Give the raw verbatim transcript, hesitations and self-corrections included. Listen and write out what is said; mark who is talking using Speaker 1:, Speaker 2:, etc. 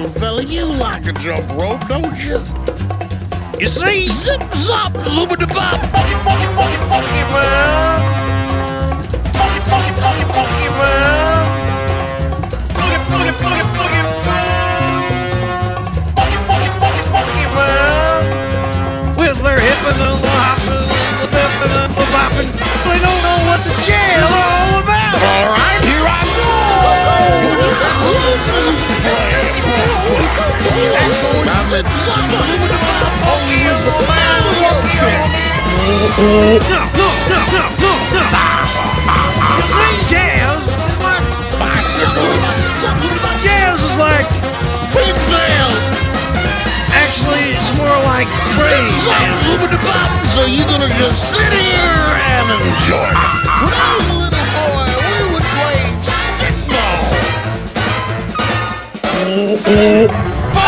Speaker 1: little fella, you like a jump rope, don't you?
Speaker 2: You see?
Speaker 1: Zip, zop, zoobity-bop.
Speaker 2: Funky, funky, funky, funky, man. Funky, funky, funky, funky, man. Funky, funky, funky, funky, man. Funky, funky, funky, funky, man. With their hippin' and the hoppin' and the bippin' and the boppin', they don't know what the jail's all about.
Speaker 1: All right, here I go. Only in the man
Speaker 2: No, no, no, no, no, no. You see, jazz is like jazz is like
Speaker 1: Big nails.
Speaker 2: actually it's more like praise dance.
Speaker 1: So you're gonna just sit here and enjoy it. When I was a little boy, we would play stickball.